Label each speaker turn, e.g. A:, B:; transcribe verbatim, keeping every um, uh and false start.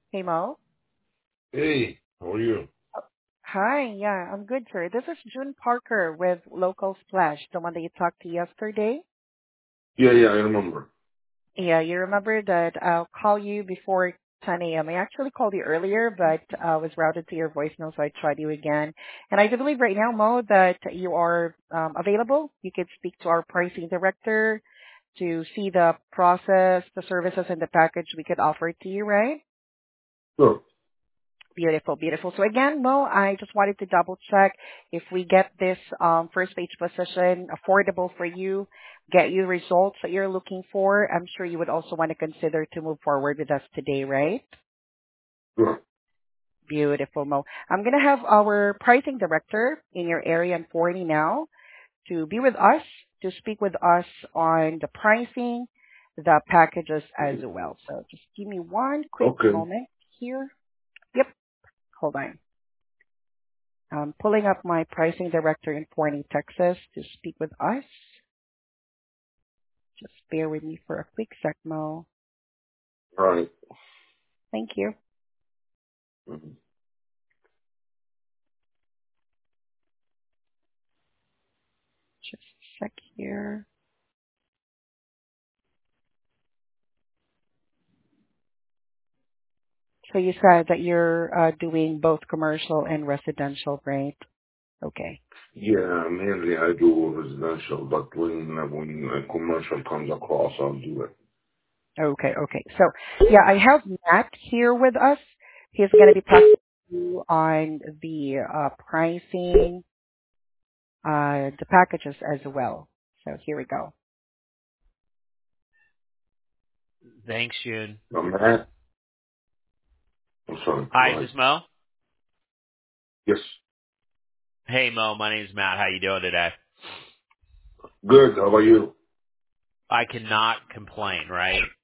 A: Hey Mo.
B: Hey, how are you?
A: Oh, Hi, yeah, I'm good, sir. This is June Parker with Local Splash, the one that you talked to yesterday.
B: Yeah, yeah, I remember.
A: Yeah, you remember that I'll call you before ten a m. I actually called you earlier, but I was routed to your voicemail, so I tried you again. And I do believe right now, Mo, that you are um, available. You could speak to our pricing director to see the process, the services, and the package we could offer to you, right?
B: Sure.
A: Beautiful, beautiful. So again, Mo, I just wanted to double check if we get this um, first page position affordable for you, get you results that you're looking for. I'm sure you would also want to consider to move forward with us today, right?
B: Sure.
A: Beautiful, Mo. I'm going to have our pricing director in your area in Forney now to be with us, to speak with us on the pricing, the packages as well. So just give me one quick
B: Okay.
A: moment here. Yep, hold on. I'm pulling up my pricing director in Forney, Texas to speak with us. Just bear with me for a quick sec, Mo.
B: All right.
A: Thank you.
B: Mhm.
A: Just a sec here. So you said that you're uh, doing both commercial and residential, right? Okay.
B: Yeah, mainly I do residential, but when when a commercial comes across, I'll do it.
A: Okay, okay. So yeah, I have Matt here with us. He's going to be talking to you on the uh, pricing, uh, the packages as well. So here we go.
C: Thanks, June.
B: I'm Matt. I'm sorry.
C: Hi,
B: Go
C: is
B: ahead.
C: this Mo?
B: Yes.
C: Hey, Mo. My name's Matt. How you doing today?
B: Good. How about you?
C: I cannot complain, right?